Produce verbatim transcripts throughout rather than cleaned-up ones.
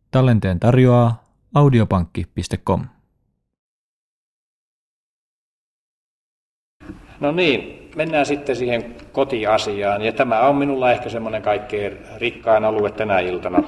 Tallenteen tarjoaa audiopankki piste com. No niin, mennään sitten siihen kotiasiaan. Ja tämä on minulla ehkä semmoinen kaikkein rikkain alue tänä iltana.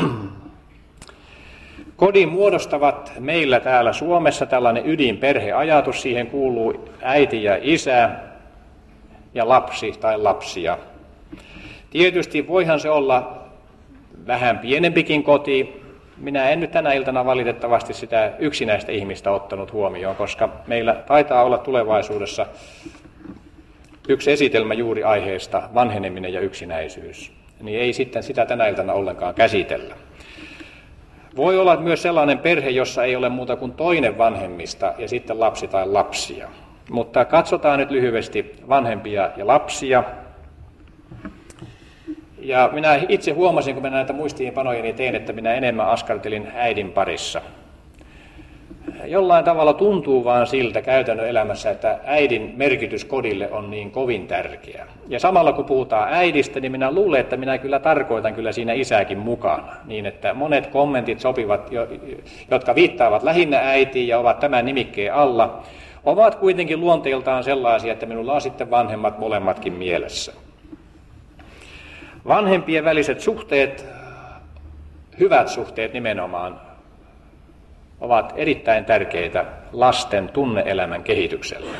Kodin muodostavat meillä täällä Suomessa tällainen ydinperheajatus. Siihen kuuluu äiti ja isä ja lapsi tai lapsia. Tietysti voihan se olla vähän pienempikin koti. Minä en nyt tänä iltana valitettavasti sitä yksinäistä ihmistä ottanut huomioon, koska meillä taitaa olla tulevaisuudessa yksi esitelmä juuri aiheesta vanheneminen ja yksinäisyys. Niin ei sitten sitä tänä iltana ollenkaan käsitellä. Voi olla myös sellainen perhe, jossa ei ole muuta kuin toinen vanhemmista ja sitten lapsi tai lapsia. Mutta katsotaan nyt lyhyesti vanhempia ja lapsia. Ja minä itse huomasin, kun minä näitä muistiinpanojeni tein, että minä enemmän askartelin äidin parissa. Jollain tavalla tuntuu vaan siltä käytännön elämässä, että äidin merkitys kodille on niin kovin tärkeä. Ja samalla kun puhutaan äidistä, niin minä luulen, että minä kyllä tarkoitan kyllä siinä isäkin mukana. Niin että monet kommentit sopivat, jotka viittaavat lähinnä äitiin ja ovat tämän nimikkeen alla, ovat kuitenkin luonteeltaan sellaisia, että minulla on sitten vanhemmat molemmatkin mielessä. Vanhempien väliset suhteet, hyvät suhteet nimenomaan, ovat erittäin tärkeitä lasten tunne-elämän kehitykselle.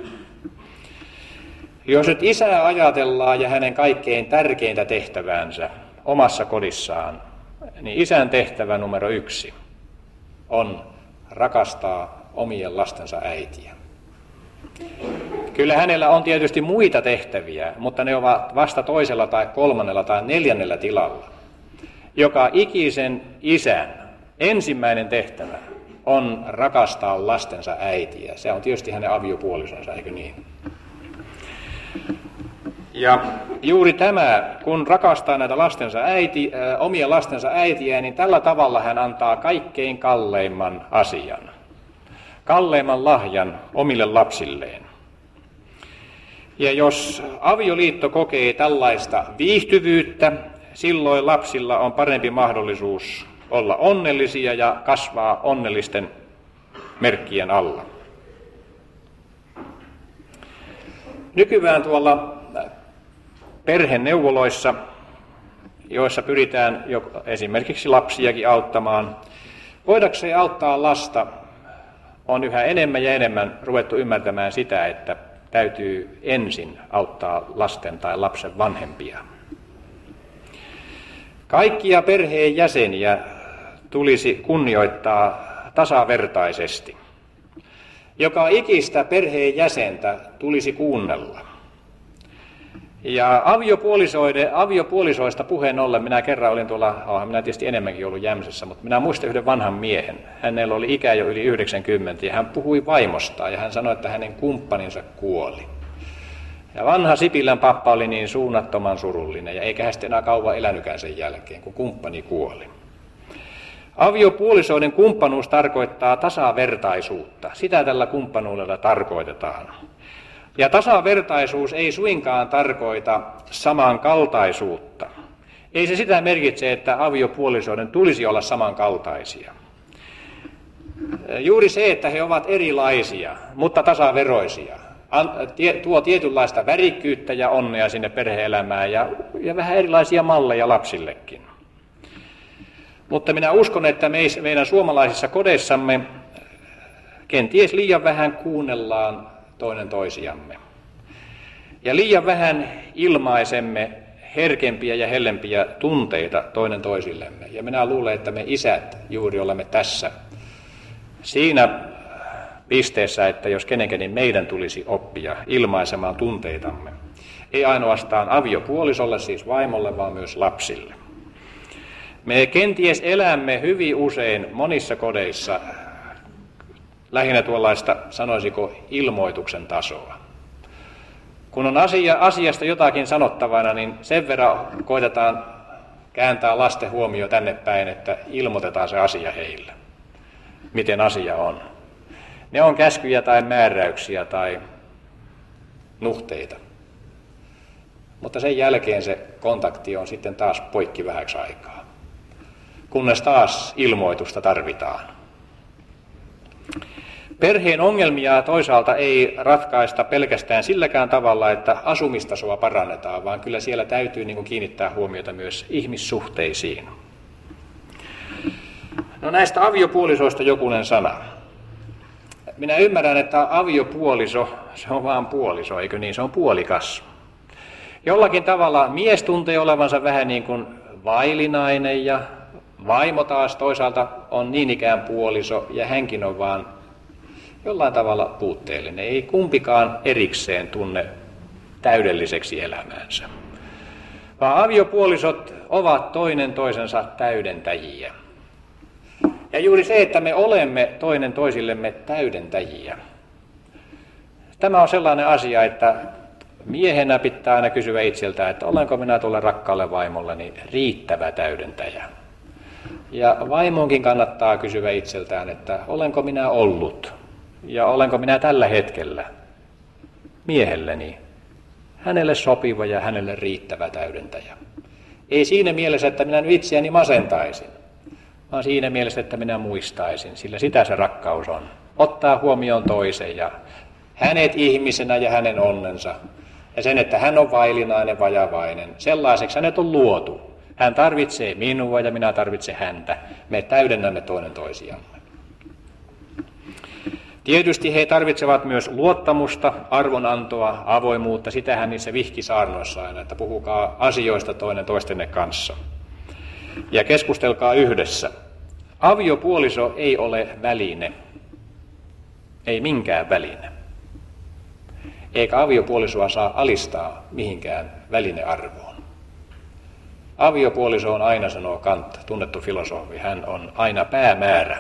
Jos nyt isää ajatellaan ja hänen kaikkein tärkeintä tehtäväänsä omassa kodissaan, niin isän tehtävä numero yksi on rakastaa omien lastensa äitiä. Kyllä hänellä on tietysti muita tehtäviä, mutta ne ovat vasta toisella tai kolmannella tai neljännellä tilalla. Joka ikisen isän ensimmäinen tehtävä on rakastaa lastensa äitiä. Se on tietysti hänen aviopuolisonsa, eikö niin? Ja juuri tämä, kun rakastaa näitä lastensa äiti, äh, omia lastensa äitiä, niin tällä tavalla hän antaa kaikkein kalleimman asian. Kalleimman lahjan omille lapsilleen. Ja jos avioliitto kokee tällaista viihtyvyyttä, silloin lapsilla on parempi mahdollisuus olla onnellisia ja kasvaa onnellisten merkkien alla. Nykyään tuolla perheneuvoloissa, joissa pyritään jo esimerkiksi lapsiakin auttamaan, voidakseen auttaa lasta, on yhä enemmän ja enemmän ruvettu ymmärtämään sitä, että täytyy ensin auttaa lasten tai lapsen vanhempia. Kaikkia perheen jäseniä tulisi kunnioittaa tasavertaisesti. Joka ikistä perheen jäsentä tulisi kuunnella. Ja aviopuolisoista puheen ollen, minä kerran olin tuolla, oh, minä tietysti enemmänkin ollut Jämsässä, mutta minä muistan yhden vanhan miehen. Hänellä oli ikä jo yli yhdeksänkymmentä ja hän puhui vaimostaan ja hän sanoi, että hänen kumppaninsa kuoli. Ja vanha Sipilän pappa oli niin suunnattoman surullinen ja eikä hän sitten enää kauan elänykään sen jälkeen, kun kumppani kuoli. Aviopuolisoiden kumppanuus tarkoittaa tasavertaisuutta. Sitä tällä kumppanuudella tarkoitetaan. Ja tasavertaisuus ei suinkaan tarkoita samankaltaisuutta. Ei se sitä merkitse, että aviopuolisoiden tulisi olla samankaltaisia. Juuri se, että he ovat erilaisia, mutta tasaveroisia, tuo tietynlaista värikkyyttä ja onnea sinne perhe-elämään ja, ja vähän erilaisia malleja lapsillekin. Mutta minä uskon, että meidän suomalaisissa kodeissamme kenties liian vähän kuunnellaan toinen toisiamme. Ja liian vähän ilmaisemme herkempiä ja hellempiä tunteita toinen toisillemme. Ja minä luulen, että me isät juuri olemme tässä siinä pisteessä, että jos kenenkään, niin meidän tulisi oppia ilmaisemaan tunteitamme. Ei ainoastaan aviopuolisolle, siis vaimolle, vaan myös lapsille. Me kenties elämme hyvin usein monissa kodeissa lähinnä tuollaista, sanoisiko, ilmoituksen tasoa. Kun on asia, asiasta jotakin sanottavana, niin sen verran koitetaan kääntää lasten huomio tänne päin, että ilmoitetaan se asia heille, miten asia on. Ne on käskyjä tai määräyksiä tai nuhteita. Mutta sen jälkeen se kontakti on sitten taas poikki vähäksi aikaa. kunnes taas ilmoitusta tarvitaan. Perheen ongelmia toisaalta ei ratkaista pelkästään silläkään tavalla, että asumistasoa parannetaan, vaan kyllä siellä täytyy niin kuin kiinnittää huomiota myös ihmissuhteisiin. No näistä aviopuolisoista jokunen sana. Minä ymmärrän, että aviopuoliso, se on vaan puoliso, eikö niin? Se on puolikas. Jollakin tavalla mies tuntee olevansa vähän niin kuin vaillinainen ja vaimo taas toisaalta on niin ikään puoliso ja hänkin on vaan jollain tavalla puutteellinen. Ei kumpikaan erikseen tunne täydelliseksi elämäänsä. Vaan aviopuolisot ovat toinen toisensa täydentäjiä. Ja juuri se, että me olemme toinen toisillemme täydentäjiä. Tämä on sellainen asia, että miehenä pitää aina kysyä itseltään, että olenko minä tuolle rakkaalle vaimolleni riittävä täydentäjä. Ja vaimonkin kannattaa kysyä itseltään, että olenko minä ollut ja olenko minä tällä hetkellä miehelleni hänelle sopiva ja hänelle riittävä täydentäjä. Ei siinä mielessä, että minä nyt itseäni masentaisin, vaan siinä mielessä, että minä muistaisin, sillä sitä se rakkaus on. Ottaa huomioon toisen ja hänet ihmisenä ja hänen onnensa. Ja sen, että hän on vaillinainen, vajavainen. Sellaiseksi hänet on luotu. Hän tarvitsee minua ja minä tarvitsen häntä. Me täydennämme toinen toisiamme. Tietysti he tarvitsevat myös luottamusta, arvonantoa, avoimuutta. Sitähän niissä vihkisaarnoissa aina, että puhukaa asioista toinen toistenne kanssa. Ja keskustelkaa yhdessä. Aviopuoliso ei ole väline. Ei minkään väline. Eikä aviopuolisoa saa alistaa mihinkään välinearvoon. Aviopuoliso on aina, sanoo Kant, tunnettu filosofi, hän on aina päämäärä,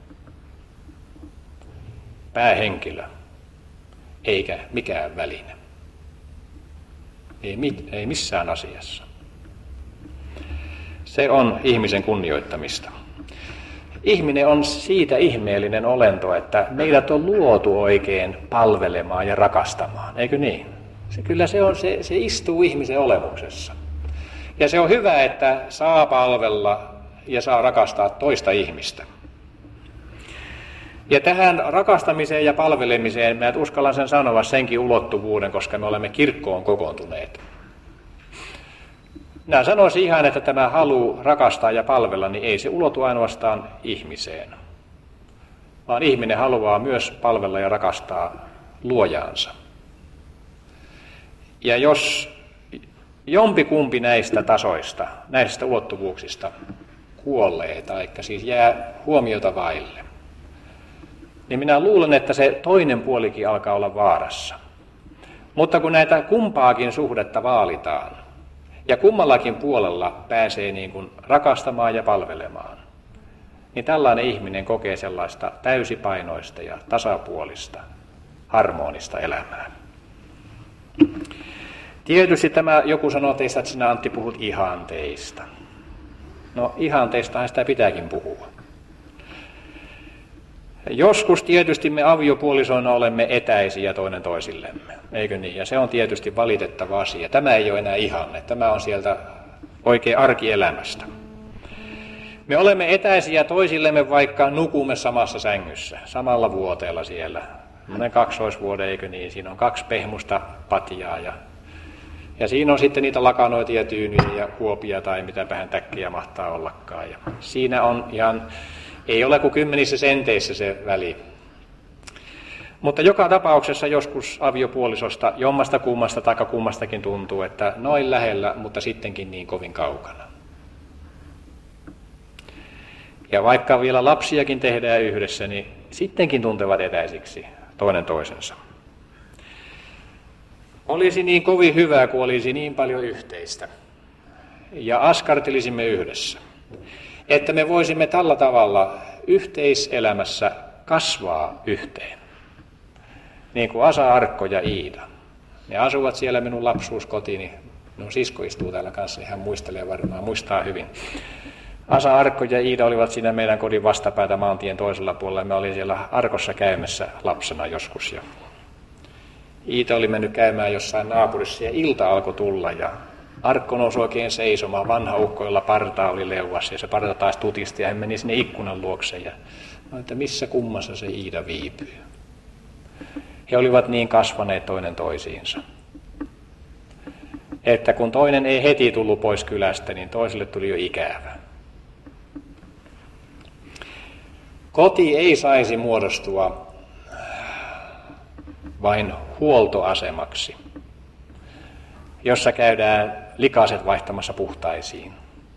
päähenkilö, eikä mikään väline. Ei, mit, ei missään asiassa. Se on ihmisen kunnioittamista. Ihminen on siitä ihmeellinen olento, että meidät on luotu oikein palvelemaan ja rakastamaan, eikö niin? Se, kyllä se, on, se, se istuu ihmisen olemuksessa. Ja se on hyvä, että saa palvella ja saa rakastaa toista ihmistä. Ja tähän rakastamiseen ja palvelemiseen mä uskallan sen sanoa senkin ulottuvuuden, koska me olemme kirkkoon kokoontuneet. Minä sanoisin ihan, että tämä halu rakastaa ja palvella, niin ei se ulotu ainoastaan ihmiseen, vaan ihminen haluaa myös palvella ja rakastaa luojaansa. Ja jos jompikumpi näistä tasoista, näistä ulottuvuuksista kuolee, tai siis jää huomiota vaille, niin minä luulen, että se toinen puolikin alkaa olla vaarassa. Mutta kun näitä kumpaakin suhdetta vaalitaan, ja kummallakin puolella pääsee niin kuin rakastamaan ja palvelemaan, niin tällainen ihminen kokee sellaista täysipainoista ja tasapuolista, harmonista elämää. Tietysti tämä joku sanoo teistä, että sinä Antti puhut ihanteista. No ihanteistahan sitä pitääkin puhua. Joskus tietysti me aviopuolisoina olemme etäisiä toinen toisillemme, eikö niin? Ja se on tietysti valitettava asia. Tämä ei ole enää ihanne, tämä on sieltä oikein arkielämästä. Me olemme etäisiä toisillemme, vaikka nukumme samassa sängyssä, samalla vuoteella siellä. Monen kaksoisvuoden, eikö niin? Siinä on kaksi pehmusta patjaa ja, ja siinä on sitten niitä lakanoita ja tyynyjä ja kuopia tai mitäpähän täkkiä mahtaa ollakaan. Ja siinä on ihan... Ei ole kuin kymmenissä senteissä se väli. Mutta joka tapauksessa joskus aviopuolisosta jommasta kummasta tai kummastakin tuntuu, että noin lähellä, mutta sittenkin niin kovin kaukana. Ja vaikka vielä lapsiakin tehdään yhdessä, niin sittenkin tuntevat etäisiksi toinen toisensa. Olisi niin kovin hyvä, kun olisi niin paljon yhteistä. Ja askartelisimme yhdessä. Että me voisimme tällä tavalla yhteiselämässä kasvaa yhteen. Niin kuin Asa, Arkko ja Iida. Ne asuvat siellä minun lapsuuskotini. Minun sisko istuu täällä kanssa, niin hän muistelee varmaan, muistaa hyvin. Asa, Arkko ja Iida olivat siinä meidän kodin vastapäätä maantien toisella puolella. Me olin siellä Arkossa käymässä lapsena joskus. Ja Iida oli mennyt käymään jossain naapurissa ja ilta alkoi tulla. Ja Arkko nousi oikein seisomaan, vanha ukko, jolla parta oli leuassa, ja se parta taas tutisti, ja hän meni sinne ikkunan luokse, ja no, että missä kummassa se Iida viipyy. He olivat niin kasvaneet toinen toisiinsa, että kun toinen ei heti tullut pois kylästä, niin toiselle tuli jo ikävä. Koti ei saisi muodostua vain huoltoasemaksi, jossa käydään likaiset vaihtamassa puhtaisiin,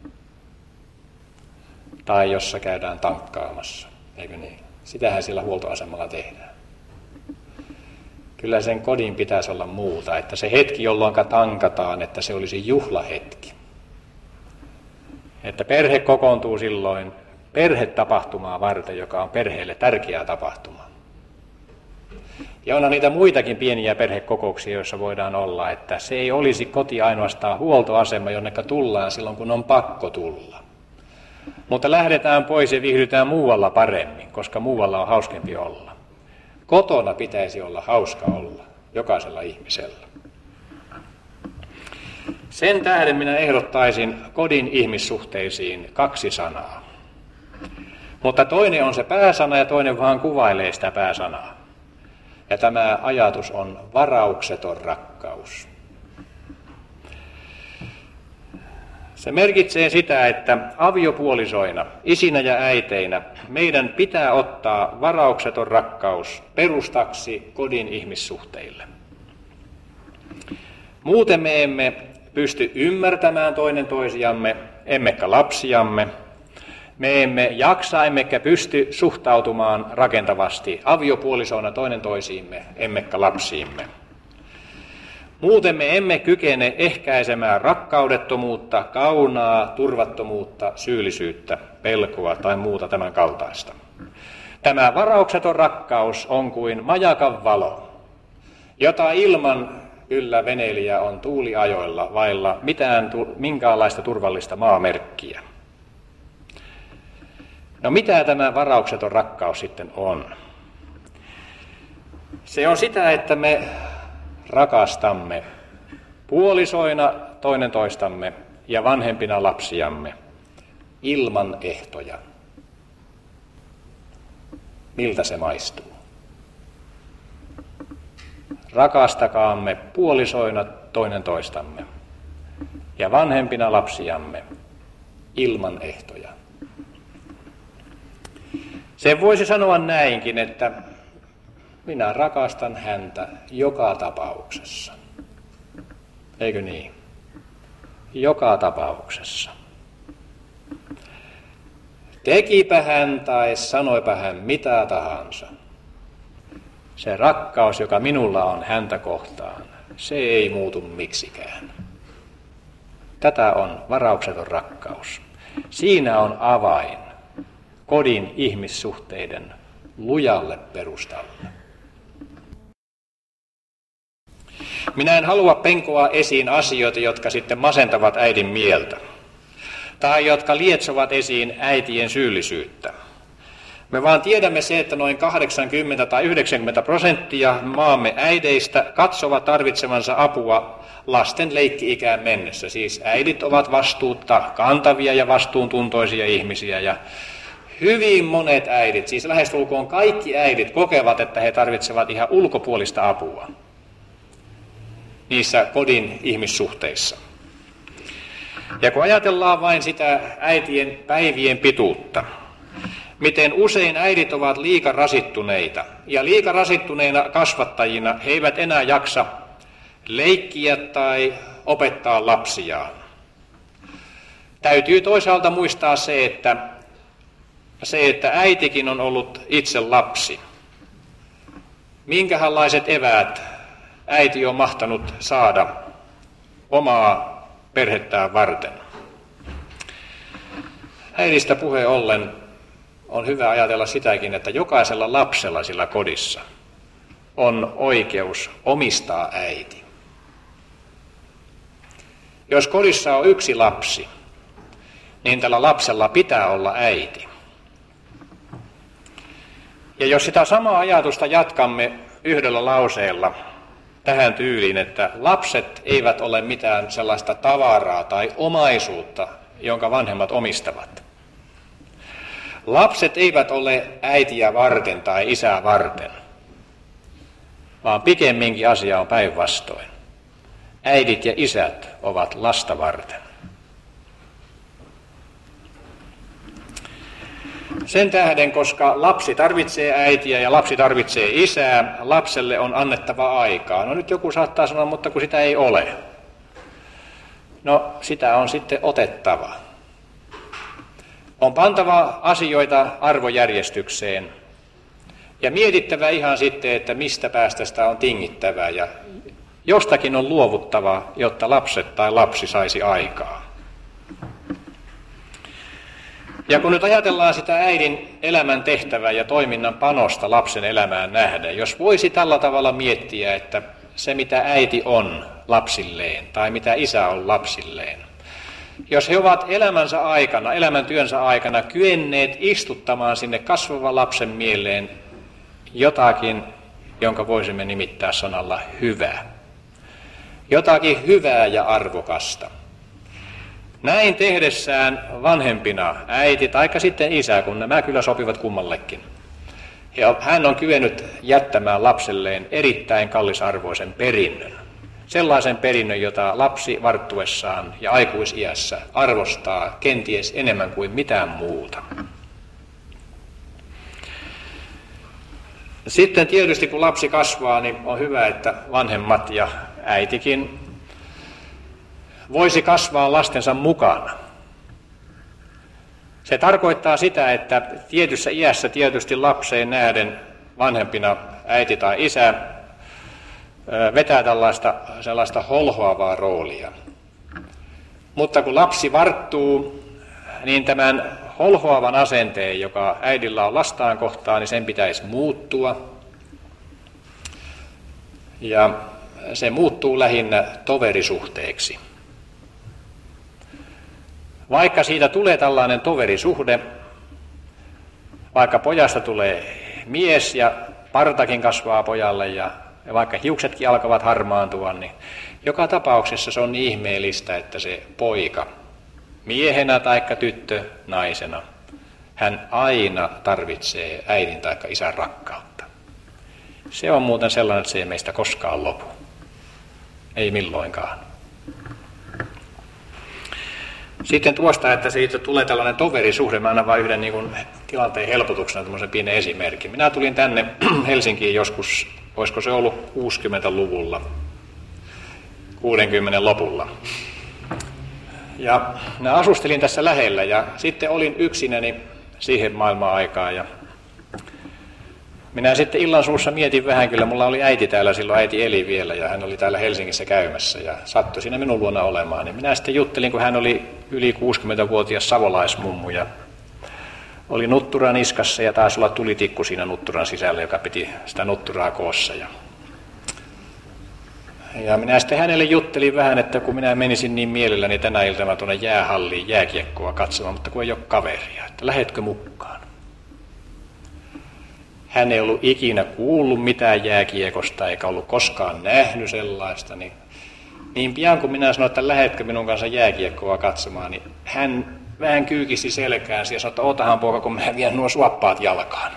tai jossa käydään tankkaamassa, eikö niin? Sitähän sillä huoltoasemalla tehdään. Kyllä sen kodin pitäisi olla muuta, että se hetki, jolloin tankataan, että se olisi juhlahetki. Että perhe kokoontuu silloin perhetapahtumaa varten, joka on perheelle tärkeä tapahtuma. Ja onhan niitä muitakin pieniä perhekokouksia, joissa voidaan olla, että se ei olisi koti ainoastaan huoltoasema, jonneka tullaan silloin, kun on pakko tulla. Mutta lähdetään pois ja viihdytään muualla paremmin, koska muualla on hauskempi olla. Kotona pitäisi olla hauska olla, jokaisella ihmisellä. Sen tähden minä ehdottaisin kodin ihmissuhteisiin kaksi sanaa. Mutta toinen on se pääsana ja toinen vaan kuvailee sitä pääsanaa. Ja tämä ajatus on varaukseton rakkaus. Se merkitsee sitä, että aviopuolisoina, isinä ja äiteinä meidän pitää ottaa varaukseton rakkaus perustaksi kodin ihmissuhteille. Muuten me emme pysty ymmärtämään toinen toisiamme, emmekä lapsiamme. Me emme jaksa, emmekä pysty suhtautumaan rakentavasti aviopuolisoina toinen toisiimme, emmekä lapsiimme. Muuten me emme kykene ehkäisemään rakkaudettomuutta, kaunaa, turvattomuutta, syyllisyyttä, pelkoa tai muuta tämän kaltaista. Tämä varaukseton rakkaus on kuin majakan valo, jota ilman kyllä veneilijä on tuuliajoilla vailla mitään, minkäänlaista turvallista maamerkkiä. No mitä tämä varaukseton rakkaus sitten on? Se on sitä, että me rakastamme puolisoina toinen toistamme ja vanhempina lapsiamme ilman ehtoja. Miltä se maistuu? Rakastakaamme puolisoina toinen toistamme ja vanhempina lapsiamme ilman ehtoja. Sen voisi sanoa näinkin, että minä rakastan häntä joka tapauksessa. Eikö niin? Joka tapauksessa. Tekipä hän tai sanoipa hän mitä tahansa. Se rakkaus, joka minulla on häntä kohtaan, se ei muutu miksikään. Tätä on varaukseton rakkaus. Siinä on avain kodin ihmissuhteiden lujalle perustalle. Minä en halua penkoa esiin asioita, jotka sitten masentavat äidin mieltä, tai jotka lietsovat esiin äitien syyllisyyttä. Me vaan tiedämme se, että noin kahdeksankymmentä tai yhdeksänkymmentä prosenttia maamme äideistä katsovat tarvitsemansa apua lasten leikki-ikään mennessä. Siis äidit ovat vastuutta kantavia ja vastuuntuntoisia ihmisiä, ja hyvin monet äidit, siis lähestulkoon kaikki äidit, kokevat, että he tarvitsevat ihan ulkopuolista apua niissä kodin ihmissuhteissa. Ja kun ajatellaan vain sitä äitien päivien pituutta, miten usein äidit ovat liika rasittuneita, ja liika rasittuneina kasvattajina he eivät enää jaksa leikkiä tai opettaa lapsiaan. Täytyy toisaalta muistaa se, että, se, että äitikin on ollut itse lapsi. Minkähänlaiset eväät äiti on mahtanut saada omaa perhettään varten. Äidistä puheen ollen on hyvä ajatella sitäkin, että jokaisella lapsella sillä kodissa on oikeus omistaa äiti. Jos kodissa on yksi lapsi, niin tällä lapsella pitää olla äiti. Ja jos sitä samaa ajatusta jatkamme yhdellä lauseella, tähän tyyliin, että lapset eivät ole mitään sellaista tavaraa tai omaisuutta, jonka vanhemmat omistavat. Lapset eivät ole äitiä varten tai isää varten, vaan pikemminkin asia on päinvastoin. Äidit ja isät ovat lasta varten. Sen tähden, koska lapsi tarvitsee äitiä ja lapsi tarvitsee isää, lapselle on annettava aikaa. No nyt joku saattaa sanoa, mutta kun sitä ei ole. No sitä on sitten otettava. On pantava asioita arvojärjestykseen ja mietittävä ihan sitten, että mistä päästä sitä on tingittävä ja jostakin on luovuttava, jotta lapset tai lapsi saisi aikaa. Ja kun nyt ajatellaan sitä äidin elämän tehtävää ja toiminnan panosta lapsen elämään nähdä, jos voisi tällä tavalla miettiä, että se mitä äiti on lapsilleen tai mitä isä on lapsilleen, jos he ovat elämänsä aikana, elämäntyönsä aikana kyenneet istuttamaan sinne kasvavan lapsen mieleen jotakin, jonka voisimme nimittää sanalla hyvä. Jotakin hyvää ja arvokasta. Näin tehdessään vanhempina, äiti tai sitten isä, kun nämä kyllä sopivat kummallekin, hän on kyennyt jättämään lapselleen erittäin kallisarvoisen perinnön. Sellaisen perinnön, jota lapsi varttuessaan ja aikuisiässä arvostaa kenties enemmän kuin mitään muuta. Sitten tietysti kun lapsi kasvaa, niin on hyvä, että vanhemmat ja äitikin voisi kasvaa lastensa mukana. Se tarkoittaa sitä, että tietyssä iässä tietysti lapseen nähden vanhempina äiti tai isä vetää tällaista sellaista holhoavaa roolia. Mutta kun lapsi varttuu, niin tämän holhoavan asenteen, joka äidillä on lastaan kohtaan, niin sen pitäisi muuttua. Ja se muuttuu lähinnä toverisuhteeksi. Vaikka siitä tulee tällainen toverisuhde, vaikka pojasta tulee mies ja partakin kasvaa pojalle ja vaikka hiuksetkin alkavat harmaantua, niin joka tapauksessa se on niin ihmeellistä, että se poika, miehenä tai tyttö naisena, hän aina tarvitsee äidin tai isän rakkautta. Se on muuten sellainen, että se ei meistä koskaan lopu. Ei milloinkaan. Sitten tuosta, että siitä tulee tällainen toverisuhde, mä annan vain yhden niin kuin tilanteen helpotuksena tämmöisen pienen esimerkin. Minä tulin tänne Helsinkiin joskus, olisiko se ollut kuusikymmentäluvulla, kuudenkymmenen lopulla. Ja minä asustelin tässä lähellä ja sitten olin yksinäni siihen maailman aikaan. Ja minä sitten illan suussa mietin vähän, kyllä mulla oli äiti täällä, silloin äiti eli vielä ja hän oli täällä Helsingissä käymässä ja sattui siinä minun luona olemaan. Niin minä sitten juttelin, kun hän oli yli kuusikymmentävuotias savolaismummu ja oli nuttura niskassa ja taisi olla tulitikku siinä nutturan sisällä, joka piti sitä nutturaa koossa. Ja, ja minä sitten hänelle juttelin vähän, että kun minä menisin niin mielelläni tänä iltana tuonne jäähalliin jääkiekkoa katsomaan, mutta kun ei ole kaveria, että lähetkö mukaan? Hän ei ollut ikinä kuullut mitään jääkiekosta eikä ollut koskaan nähnyt sellaista. Niin, niin pian kun minä sanoin, että lähetkö minun kanssa jääkiekkoa katsomaan, niin hän vähän kyykisti selkäänsä ja sanoi, että otahan poika, kun mä vien nuo suoppaat jalkaan.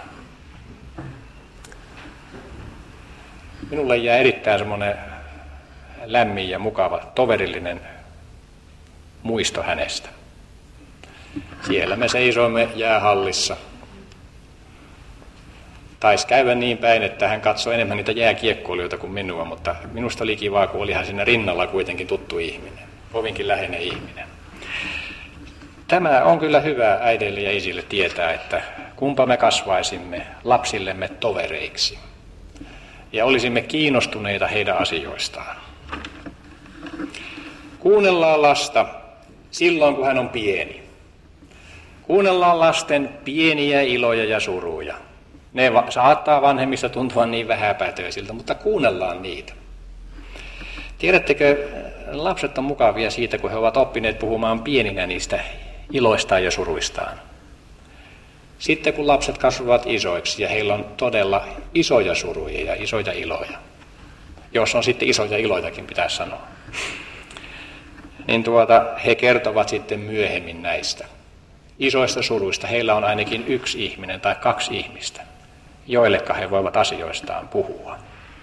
Minulle jää erittäin semmoinen lämmin ja mukava, toverillinen muisto hänestä. Siellä me seisoimme jäähallissa. Taisi käydä niin päin, että hän katsoi enemmän niitä jääkiekkoilijoita kuin minua, mutta minusta oli kivaa, kun oli hän siinä rinnalla kuitenkin tuttu ihminen, kovinkin läheinen ihminen. Tämä on kyllä hyvä äidille ja isille tietää, että kumpa me kasvaisimme lapsillemme tovereiksi ja olisimme kiinnostuneita heidän asioistaan. Kuunnellaan lasta silloin, kun hän on pieni. Kuunnellaan lasten pieniä iloja ja suruja. Ne va- saattaa vanhemmissa tuntua niin vähäpätöisiltä, mutta kuunnellaan niitä. Tiedättekö, lapset on mukavia siitä, kun he ovat oppineet puhumaan pieninä niistä iloistaan ja suruistaan. Sitten kun lapset kasvavat isoiksi ja heillä on todella isoja suruja ja isoja iloja, jos on sitten isoja iloitakin, pitäisi sanoa. Niin tuota, he kertovat sitten myöhemmin näistä isoista suruista. Heillä on ainakin yksi ihminen tai kaksi ihmistä, joilleka he voivat asioistaan puhua.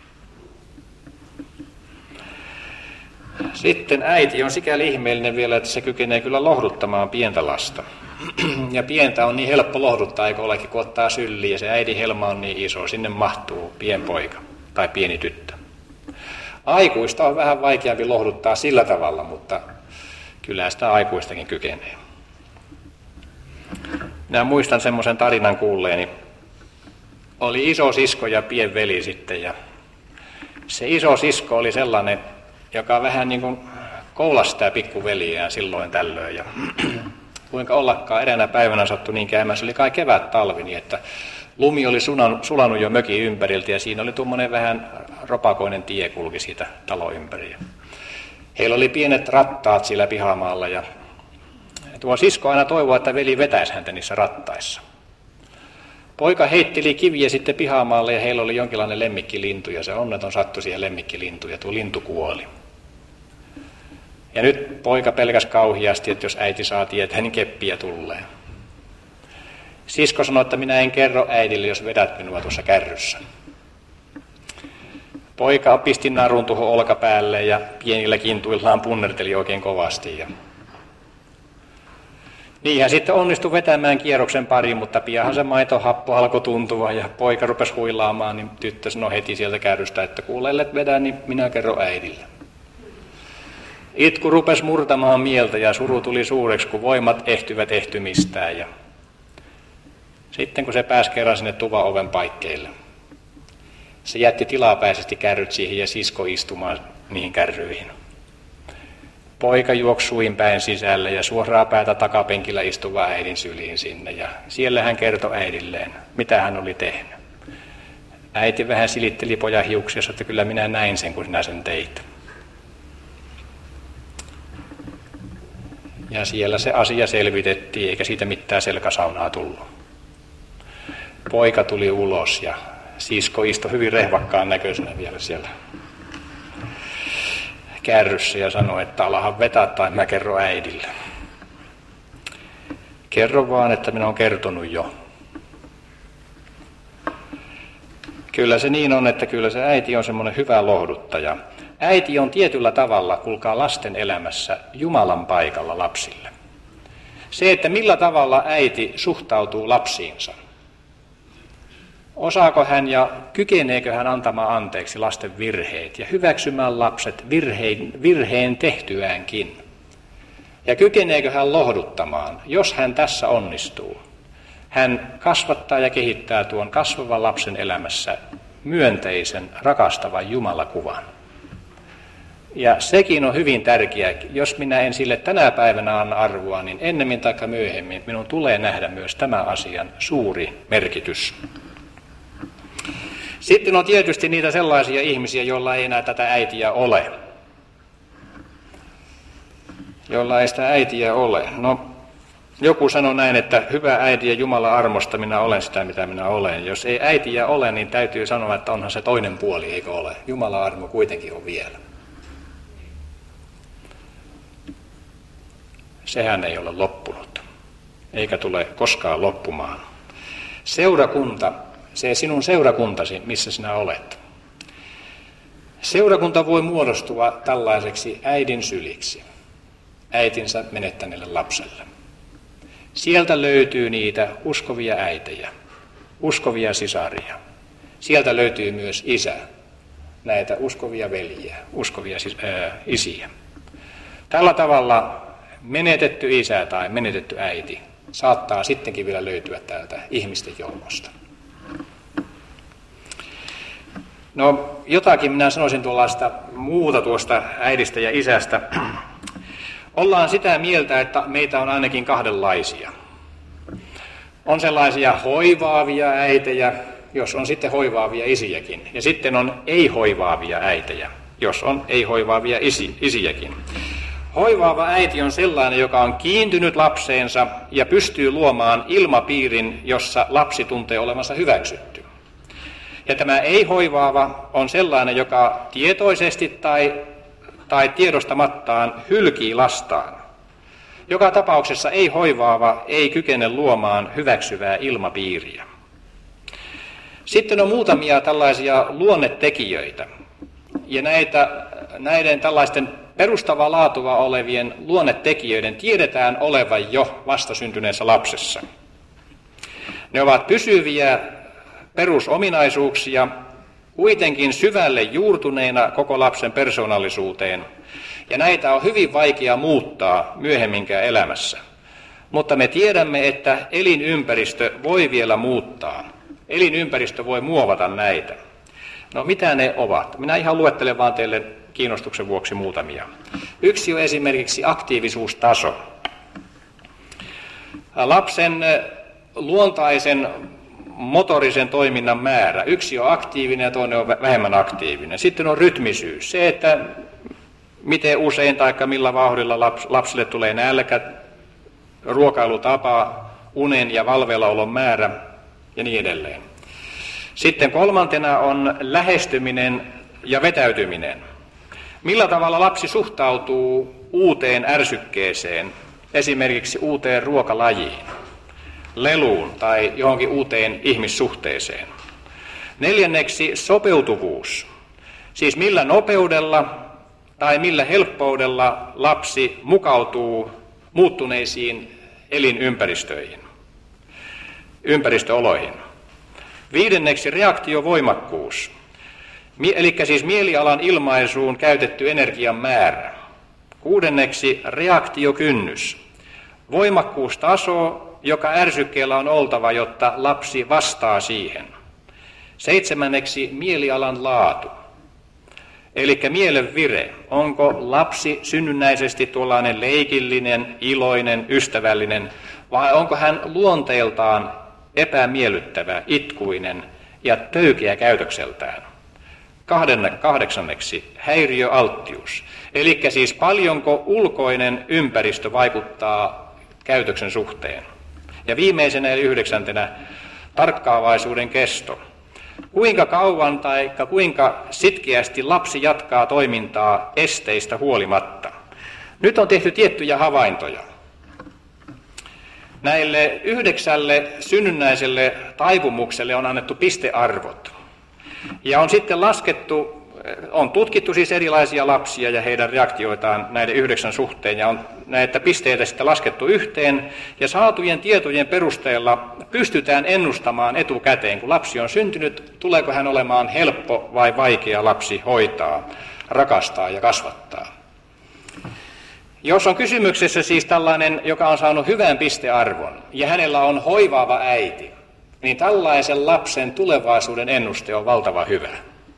Sitten äiti on sikäli ihmeellinen vielä, että se kykenee kyllä lohduttamaan pientä lasta. Ja pientä on niin helppo lohduttaa, eikö olekin, kun ottaa sylliin, ja se äidin helma on niin iso, sinne mahtuu pienpoika tai pieni tyttö. Aikuista on vähän vaikeampi lohduttaa sillä tavalla, mutta kyllä sitä aikuistakin kykenee. Minä muistan semmoisen tarinan kuulleeni. Oli iso sisko ja pienveli sitten, ja se iso sisko oli sellainen, joka vähän niin kuin koulasi sitä pikkuveliään silloin tällöin. Ja kuinka ollakaan eräänä päivänä sattui niin käymään, se oli kai kevät talvi, niin että lumi oli sulanut jo mökin ympäriltä ja siinä oli tuommoinen vähän ropakoinen tie kulki siitä talon ympäri. Heillä oli pienet rattaat siellä pihamaalla ja tuo sisko aina toivoi, että veli vetäisi häntä niissä rattaissa. Poika heitteli kiviä sitten pihamaalle ja heillä oli jonkinlainen lemmikkilintu ja se onneton sattui siihen lemmikkilintuun ja tuo lintu kuoli. Ja nyt poika pelkäsi kauhiasti, että jos äiti saa tietää, niin keppiä tulee. Sisko sanoi, että minä en kerro äidille, jos vedät minua tuossa kärryssä. Poika pisti narun tuohon olkapäälle ja pienillä kintuillaan punnerteli oikein kovasti. Ja niin hän sitten onnistui vetämään kierroksen pari, mutta pianhan se maitohappo alkoi tuntua ja poika rupesi huilaamaan, niin tyttö sanoi heti sieltä kärrystä, että kuule, ellet vedä, niin minä kerron äidille. Itku rupesi murtamaan mieltä ja suru tuli suureksi, kun voimat ehtyvät ehtymistään. Ja sitten kun se pääsi kerran sinne tuvan oven paikkeille, se jätti tilapäisesti kärryt siihen ja sisko istumaan niihin kärryihin. Poika juoksi suin päin sisälle ja suoraa päätä takapenkillä istuva äidin syliin sinne. Ja siellä hän kertoi äidilleen, mitä hän oli tehnyt. Äiti vähän silitteli pojan hiuksia, että kyllä minä näin sen, kun sinä sen teit. Ja siellä se asia selvitettiin, eikä siitä mitään selkäsaunaa tullut. Poika tuli ulos ja sisko istui hyvin rehvakkaan näköisenä vielä siellä kärryssä ja sanoi, että alahan vetää tai mä kerron äidille. Kerro vaan, että minä olen kertonut jo. Kyllä se niin on, että kyllä se äiti on semmoinen hyvä lohduttaja. Äiti on tietyllä tavalla, kuulkaa, lasten elämässä Jumalan paikalla lapsille. Se, että millä tavalla äiti suhtautuu lapsiinsa. Osaako hän ja kykeneekö hän antamaan anteeksi lasten virheet ja hyväksymään lapset virheen, virheen tehtyäänkin. Ja kykeneekö hän lohduttamaan, jos hän tässä onnistuu. Hän kasvattaa ja kehittää tuon kasvavan lapsen elämässä myönteisen, rakastavan Jumalakuvan. Ja sekin on hyvin tärkeää, jos minä en sille tänä päivänä anna arvoa, niin ennemmin tai myöhemmin minun tulee nähdä myös tämän asian suuri merkitys. Sitten on tietysti niitä sellaisia ihmisiä, joilla ei enää tätä äitiä ole. Joilla ei sitä äitiä ole. No, joku sanoi näin, että hyvä äiti ja Jumalan armosta minä olen sitä, mitä minä olen. Jos ei äitiä ole, niin täytyy sanoa, että onhan se toinen puoli, eikö ole. Jumalan armo kuitenkin on vielä. Sehän ei ole loppunut, eikä tule koskaan loppumaan. Seurakunta, se sinun seurakuntasi, missä sinä olet. Seurakunta voi muodostua tällaiseksi äidin syliksi, äitinsä menettäneelle lapselle. Sieltä löytyy niitä uskovia äitejä, uskovia sisaria. Sieltä löytyy myös isä, näitä uskovia veljiä, uskovia ää, isiä. Tällä tavalla menetetty isä tai menetetty äiti saattaa sittenkin vielä löytyä täältä ihmisten joukosta. No, jotakin minä sanoisin tuollaista muuta tuosta äidistä ja isästä. Ollaan sitä mieltä, että meitä on ainakin kahdenlaisia. On sellaisia hoivaavia äitejä, jos on sitten hoivaavia isiäkin. Ja sitten on ei-hoivaavia äitejä, jos on ei-hoivaavia isi, isiäkin. Hoivaava äiti on sellainen, joka on kiintynyt lapseensa ja pystyy luomaan ilmapiirin, jossa lapsi tuntee olevansa hyväksytty. Ja tämä ei-hoivaava on sellainen, joka tietoisesti tai, tai tiedostamattaan hylkii lastaan. Joka tapauksessa ei-hoivaava ei kykene luomaan hyväksyvää ilmapiiriä. Sitten on muutamia tällaisia luonnetekijöitä. Ja näitä, näiden tällaisten perustavaa laatua olevien luonnetekijöiden tiedetään olevan jo vastasyntyneessä lapsessa. Ne ovat pysyviä perusominaisuuksia, kuitenkin syvälle juurtuneina koko lapsen persoonallisuuteen. Ja näitä on hyvin vaikea muuttaa myöhemminkään elämässä. Mutta me tiedämme, että elinympäristö voi vielä muuttaa. Elinympäristö voi muovata näitä. No mitä ne ovat? Minä ihan luettelen vaan teille kiinnostuksen vuoksi muutamia. Yksi on esimerkiksi aktiivisuustaso. Lapsen luontaisen motorisen toiminnan määrä. Yksi on aktiivinen ja toinen on vähemmän aktiivinen. Sitten on rytmisyys. Se, että miten usein tai millä vauhdilla laps, lapsille tulee nälkä, ruokailutapa, unen ja valveillaolon määrä ja niin edelleen. Sitten kolmantena on lähestyminen ja vetäytyminen. Millä tavalla lapsi suhtautuu uuteen ärsykkeeseen, esimerkiksi uuteen ruokalajiin, leluun tai johonkin uuteen ihmissuhteeseen. Neljänneksi sopeutuvuus, siis millä nopeudella tai millä helppoudella lapsi mukautuu muuttuneisiin elinympäristöihin, ympäristöoloihin. Viidenneksi reaktiovoimakkuus, eli siis mielialan ilmaisuun käytetty energian määrä. Kuudenneksi reaktiokynnys, voimakkuustaso, joka ärsykkeellä on oltava, jotta lapsi vastaa siihen. Seitsemänneksi mielialan laatu, eli mielenvire. Onko lapsi synnynnäisesti tuollainen leikillinen, iloinen, ystävällinen, vai onko hän luonteeltaan epämiellyttävä, itkuinen ja töykeä käytökseltään? Kahdenne, kahdeksanneksi häiriöalttius, eli siis paljonko ulkoinen ympäristö vaikuttaa käytöksen suhteen. Ja viimeisenä eli yhdeksäntenä tarkkaavaisuuden kesto. Kuinka kauan tai kuinka sitkeästi lapsi jatkaa toimintaa esteistä huolimatta. Nyt on tehty tiettyjä havaintoja. Näille yhdeksälle synnynnäiselle taipumukselle on annettu pistearvot. Ja on sitten laskettu, on tutkittu siis erilaisia lapsia ja heidän reaktioitaan näiden yhdeksän suhteen, ja on näitä pisteitä sitten laskettu yhteen, ja saatujen tietojen perusteella pystytään ennustamaan etukäteen, kun lapsi on syntynyt, tuleeko hän olemaan helppo vai vaikea lapsi hoitaa, rakastaa ja kasvattaa. Jos on kysymyksessä siis tällainen, joka on saanut hyvän pistearvon, ja hänellä on hoivaava äiti, niin tällaisen lapsen tulevaisuuden ennuste on valtavan hyvä.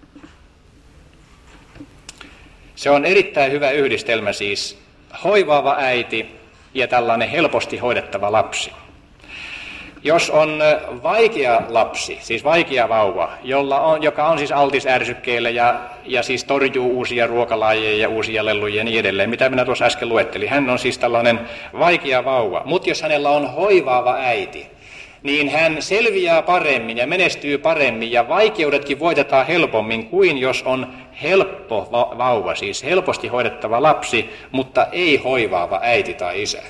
Se on erittäin hyvä yhdistelmä siis hoivaava äiti ja tällainen helposti hoidettava lapsi. Jos on vaikea lapsi, siis vaikea vauva, jolla on, joka on siis altis ärsykkeille ja, ja siis torjuu uusia ruokalajeja ja uusia leluja ja niin edelleen, mitä minä tuossa äsken luettelin. Hän on siis tällainen vaikea vauva, mutta jos hänellä on hoivaava äiti, niin hän selviää paremmin ja menestyy paremmin ja vaikeudetkin voitetaan helpommin kuin jos on helppo vauva, siis helposti hoidettava lapsi, mutta ei hoivaava äiti tai isä.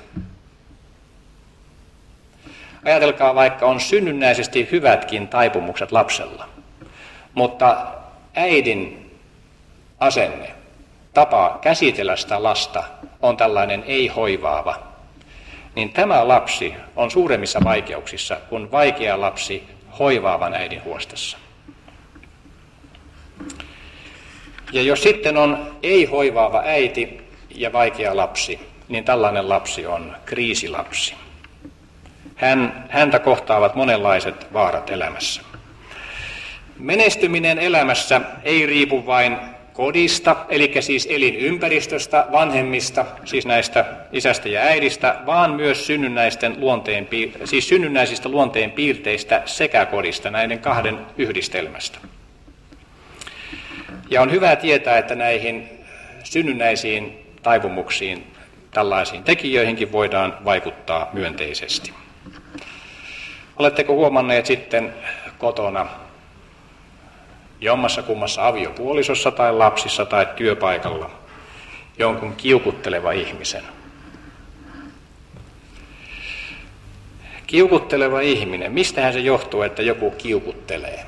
Ajatelkaa, vaikka on synnynnäisesti hyvätkin taipumukset lapsella, mutta äidin asenne, tapa käsitellä sitä lasta on tällainen ei-hoivaava, niin tämä lapsi on suuremmissa vaikeuksissa kuin vaikea lapsi hoivaavan äidin huostassa. Ja jos sitten on ei-hoivaava äiti ja vaikea lapsi, niin tällainen lapsi on kriisilapsi. Hän, häntä kohtaavat monenlaiset vaarat elämässä. Menestyminen elämässä ei riipu vain kodista, eli siis elinympäristöstä, vanhemmista, siis näistä isästä ja äidistä, vaan myös synnynnäisten luonteen, siis synnynnäisistä luonteen piirteistä sekä kodista, näiden kahden yhdistelmästä. Ja on hyvä tietää, että näihin synnynnäisiin taipumuksiin, tällaisiin tekijöihinkin voidaan vaikuttaa myönteisesti. Oletteko huomanneet sitten kotona jommassa kummassa aviopuolisossa tai lapsissa tai työpaikalla jonkun kiukutteleva ihmisen. Kiukutteleva ihminen, mistähän se johtuu, että joku kiukuttelee?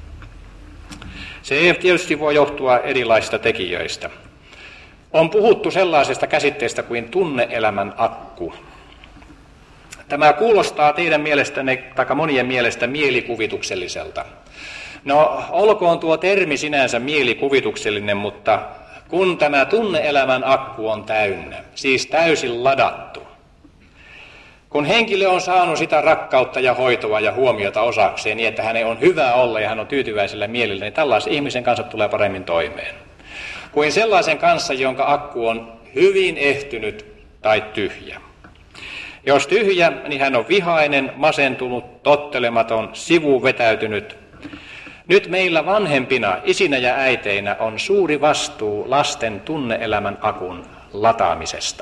Se ei tietysti voi johtua erilaisista tekijöistä. On puhuttu sellaisesta käsitteestä kuin tunne-elämän akku. Tämä kuulostaa teidän mielestänne, tai monien mielestä mielikuvitukselliselta. No, olkoon tuo termi sinänsä mielikuvituksellinen, mutta kun tämä tunne-elämän akku on täynnä, siis täysin ladattu, kun henkilö on saanut sitä rakkautta ja hoitoa ja huomiota osakseen niin, että hänen on hyvä olla ja hän on tyytyväisellä mielellä, niin tällaisen ihmisen kanssa tulee paremmin toimeen kuin sellaisen kanssa, jonka akku on hyvin ehtynyt tai tyhjä. Jos tyhjä, niin hän on vihainen, masentunut, tottelematon, sivuun vetäytynyt. Nyt meillä vanhempina, isinä ja äiteinä on suuri vastuu lasten tunne-elämän akun lataamisesta.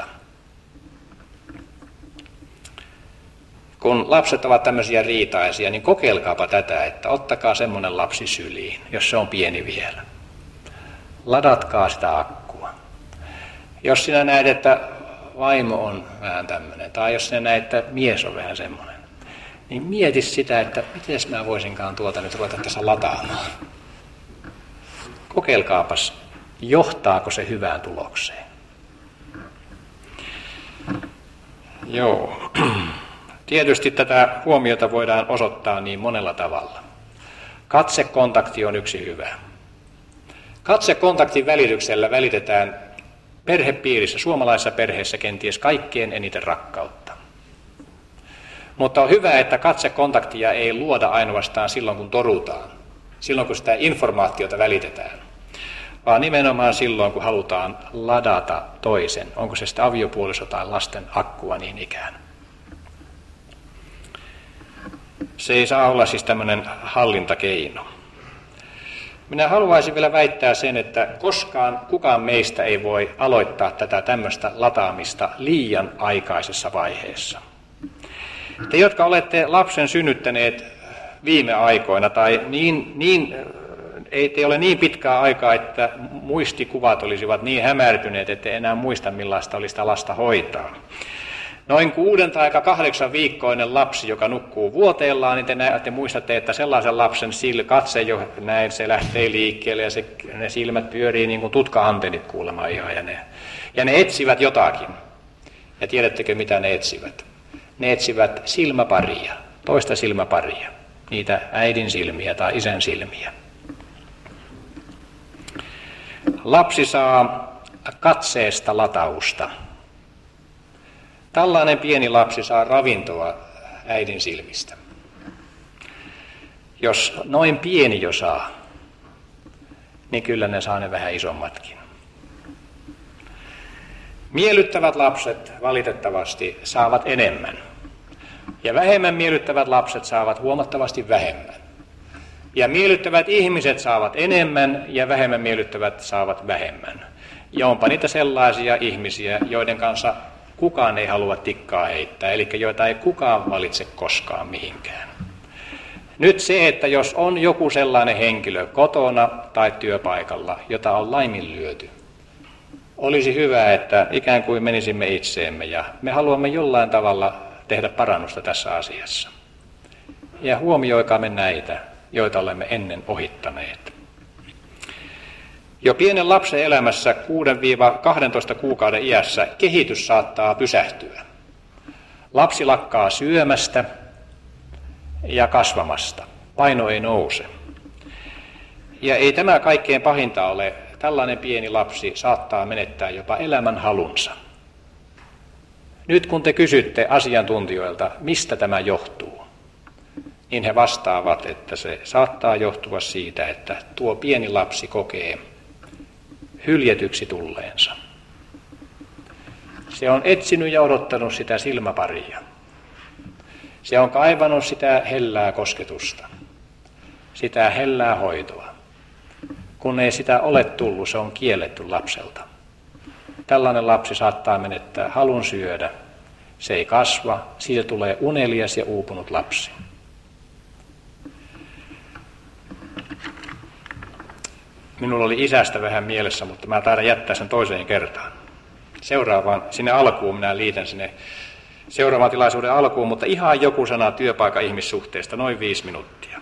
Kun lapset ovat tämmöisiä riitaisia, niin kokeilkaapa tätä, että ottakaa semmoinen lapsi syliin, jos se on pieni vielä. Ladatkaa sitä akkua. Jos sinä näet, että vaimo on vähän tämmöinen, tai jos sinä näet, että mies on vähän semmoinen, niin mieti sitä, että miten mä voisinkaan tuota nyt ruveta tässä lataamaan. Kokeilkaapas, johtaako se hyvään tulokseen. Joo. Tietysti tätä huomiota voidaan osoittaa niin monella tavalla. Katsekontakti on yksi hyvä. Katsekontaktin välityksellä välitetään perhepiirissä, suomalaisessa perheessä kenties kaikkein eniten rakkautta. Mutta on hyvä, että katsekontaktia ei luoda ainoastaan silloin, kun torutaan, silloin, kun sitä informaatiota välitetään, vaan nimenomaan silloin, kun halutaan ladata toisen, onko se sitä aviopuoliso tai lasten akkua niin ikään. Se ei saa olla siis tämmöinen hallintakeino. Minä haluaisin vielä väittää sen, että koskaan kukaan meistä ei voi aloittaa tätä tämmöistä lataamista liian aikaisessa vaiheessa. Te, jotka olette lapsen synnyttäneet viime aikoina, tai niin, niin, ei te ole niin pitkää aikaa, että muistikuvat olisivat niin hämärtyneet, että enää muista millaista oli sitä lasta hoitaa. Noin kuuden tai kahdeksan viikkoinen lapsi, joka nukkuu vuoteellaan, niin te, näette, muistatte, että sellaisen lapsen sil, katse jo näin, se lähtee liikkeelle ja se, ne silmät pyörii niin kuin tutka-antennit kuulemma ihan. Ja ne, ja ne etsivät jotakin. Ja tiedättekö mitä ne etsivät? Ne etsivät silmäparia, toista silmäparia, niitä äidin silmiä tai isän silmiä. Lapsi saa katseesta latausta. Tällainen pieni lapsi saa ravintoa äidin silmistä. Jos noin pieni jo saa, niin kyllä ne saa ne vähän isommatkin. Miellyttävät lapset valitettavasti saavat enemmän. Ja vähemmän miellyttävät lapset saavat huomattavasti vähemmän. Ja miellyttävät ihmiset saavat enemmän ja vähemmän miellyttävät saavat vähemmän. Ja onpa niitä sellaisia ihmisiä, joiden kanssa kukaan ei halua tikkaa heittää, eli joita ei kukaan valitse koskaan mihinkään. Nyt se, että jos on joku sellainen henkilö kotona tai työpaikalla, jota on laiminlyöty, olisi hyvä, että ikään kuin menisimme itseemme ja me haluamme jollain tavalla tehdä parannusta tässä asiassa. Ja huomioikaamme näitä, joita olemme ennen ohittaneet. Jo pienen lapsen elämässä kuusi kaksitoista kuukauden iässä kehitys saattaa pysähtyä. Lapsi lakkaa syömästä ja kasvamasta. Paino ei nouse. Ja ei tämä kaikkein pahinta ole. Tällainen pieni lapsi saattaa menettää jopa elämän halunsa. Nyt kun te kysytte asiantuntijoilta, mistä tämä johtuu, niin he vastaavat, että se saattaa johtua siitä, että tuo pieni lapsi kokee hyljetyksi tulleensa. Se on etsinyt ja odottanut sitä silmäparia. Se on kaivannut sitä hellää kosketusta, sitä hellää hoitoa. Kun ei sitä ole tullut, se on kielletty lapselta. Tällainen lapsi saattaa menettää halun syödä. Se ei kasva, siitä tulee unelias ja uupunut lapsi. Minulla oli isästä vähän mielessä, mutta mä taidan jättää sen toiseen kertaan. Seuraavaan, sinne alkuun minä liitän sinne seuraavan tilaisuuden alkuun, mutta ihan joku sana työpaikan ihmissuhteesta, noin viisi minuuttia.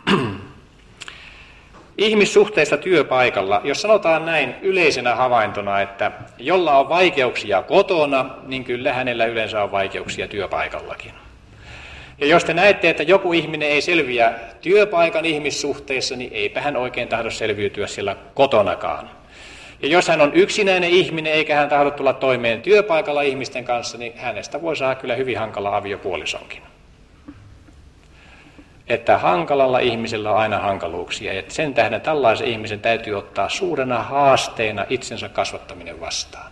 Ihmissuhteista työpaikalla, jos sanotaan näin yleisenä havaintona, että jolla on vaikeuksia kotona, niin kyllä hänellä yleensä on vaikeuksia työpaikallakin. Ja jos te näette, että joku ihminen ei selviä työpaikan ihmissuhteissa, niin eipä hän oikein tahdo selviytyä siellä kotonakaan. Ja jos hän on yksinäinen ihminen eikä hän tahdo tulla toimeen työpaikalla ihmisten kanssa, niin hänestä voi saada kyllä hyvin hankala aviopuolisonkin. Että hankalalla ihmisellä on aina hankaluuksia, ja sen tähden tällaisen ihmisen täytyy ottaa suurena haasteena itsensä kasvattaminen vastaan.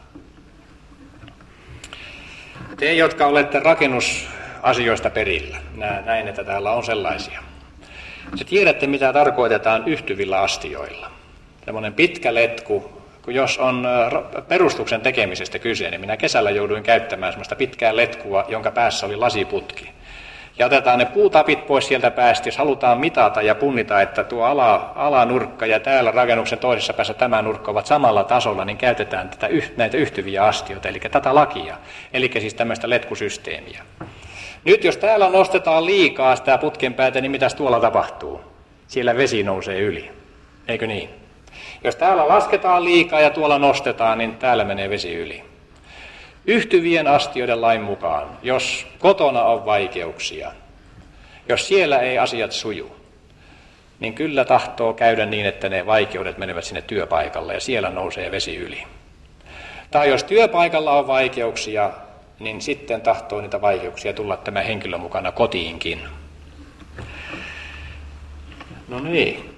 Te, jotka olette rakennusasioista perillä, näin, että täällä on sellaisia. Te tiedätte, mitä tarkoitetaan yhtyvillä astioilla. Tällainen pitkä letku, kun jos on perustuksen tekemisestä kyse, niin minä kesällä jouduin käyttämään sellaista pitkää letkua, jonka päässä oli lasiputki. Ja otetaan ne puutapit pois sieltä päästä, jos halutaan mitata ja punnita, että tuo ala, alanurkka ja täällä rakennuksen toisessa päässä tämä nurkka ovat samalla tasolla, niin käytetään tätä, näitä yhtyviä astioita, eli tätä lakia, eli siis tämmöistä letkusysteemiä. Nyt jos täällä nostetaan liikaa sitä putken päätä, niin mitäs tuolla tapahtuu? Siellä vesi nousee yli, eikö niin? Jos täällä lasketaan liikaa ja tuolla nostetaan, niin täällä menee vesi yli. Yhtyvien astioiden lain mukaan, jos kotona on vaikeuksia, jos siellä ei asiat suju, niin kyllä tahtoo käydä niin, että ne vaikeudet menevät sinne työpaikalle ja siellä nousee vesi yli. Tai jos työpaikalla on vaikeuksia, niin sitten tahtoo niitä vaikeuksia tulla tämä henkilö mukana kotiinkin. No niin.